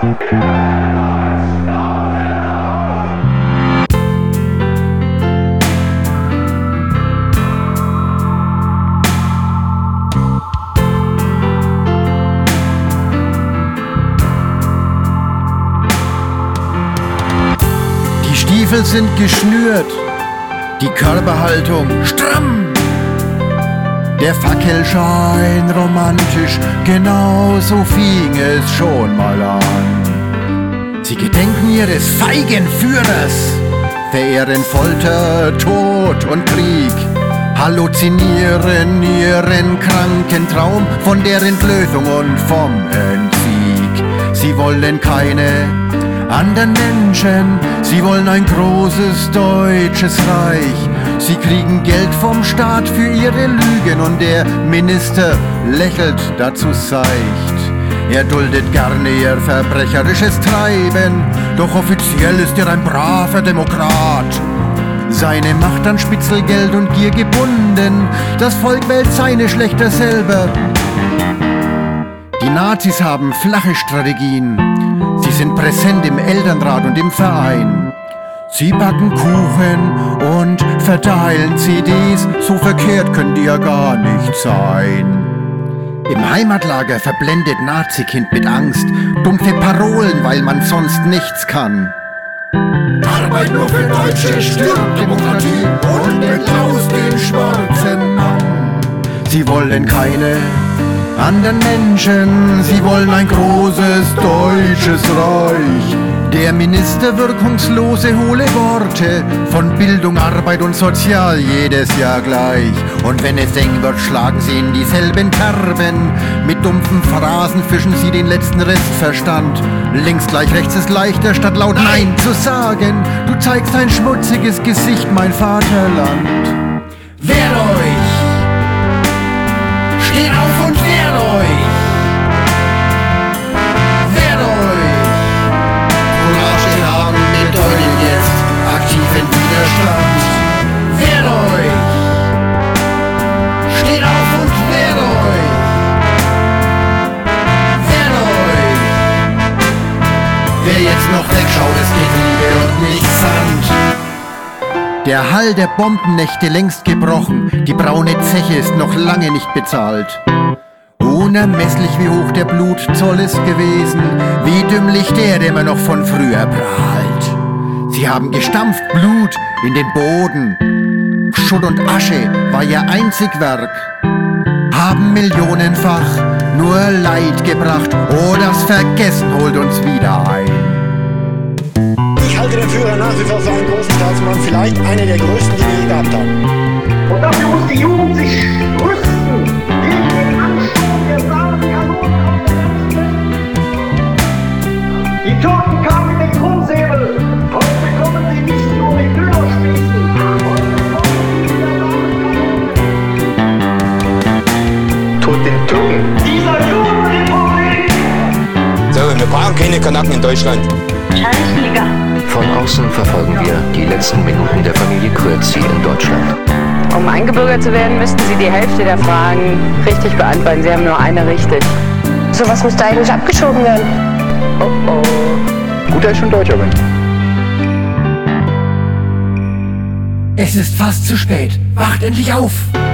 Die Stiefel sind geschnürt, die Körperhaltung stramm. Der Fackelschein romantisch, genau so fing es schon mal an. Sie gedenken ihres feigen Führers, verehren Folter, Tod und Krieg, halluzinieren ihren kranken Traum von der Entblößung und vom Entsieg. Sie wollen keine anderen Menschen, sie wollen ein großes deutsches Reich. Sie kriegen Geld vom Staat für ihre Lügen und der Minister lächelt dazu seicht. Er duldet gerne ihr verbrecherisches Treiben, doch offiziell ist er ein braver Demokrat. Seine Macht an Spitzelgeld und Gier gebunden, das Volk wählt seine Schlächter selber. Die Nazis haben flache Strategien, sie sind präsent im Elternrat und im Verein. Sie backen Kuchen und verteilen CDs, so verkehrt können die ja gar nicht sein. Im Heimatlager verblendet Nazikind mit Angst, dumpfe Parolen, weil man sonst nichts kann. Arbeit nur für Deutsche, stirbt Demokratie und entlaust den schwarzen Mann. Sie wollen keine anderen Menschen, sie wollen ein großes deutsches Reich. Der Minister wirkungslose hohle Worte von Bildung, Arbeit und Sozial jedes Jahr gleich. Und wenn es eng wird, schlagen sie in dieselben Kerben. Mit dumpfen Phrasen fischen sie den letzten Restverstand. Links gleich rechts ist leichter, statt laut Nein zu sagen. Du zeigst ein schmutziges Gesicht, mein Vaterland. Wehrt euch! Steht auf und wehrt euch! Widerstand. Wehrt euch! Steht auf und wehrt euch! Wehrt euch! Wer jetzt noch wegschaut, es geht Liebe und nicht Sand. Der Hall der Bombennächte längst gebrochen, die braune Zeche ist noch lange nicht bezahlt. Unermesslich wie hoch der Blutzoll ist gewesen, wie dümmlich der immer noch von früher prahlt. Sie haben gestampft Blut in den Boden, Schutt und Asche war ihr einzig Werk, haben millionenfach nur Leid gebracht, oh, das Vergessen holt uns wieder ein. Ich halte den Führer nach wie vor für einen großen Staatsmann, vielleicht einer der größten, die wir je gehabt haben. Und dafür muss die Jugend sich rüsten gegen den Ansturm der Samenkanonen auf der ganzen Welt. Die Toten kamen mit dem Krummsäbel. Heute kommen sie nicht nur mit Dönerspießen. Heute kommen sie mit der Samenkanone. Tod den Türken. Dieser Judenrepublik! So, wir brauchen keine Kanaken in Deutschland. Scheißliga. Von außen verfolgen wir die letzten Minuten der Familie Krötzi in Deutschland. Um eingebürgert zu werden, müssten Sie die Hälfte der Fragen richtig beantworten. Sie haben nur eine richtig. Sowas müsste eigentlich abgeschoben werden. Oh oh. Gut, dass ich schon Deutscher bin. Es ist fast zu spät. Wacht endlich auf!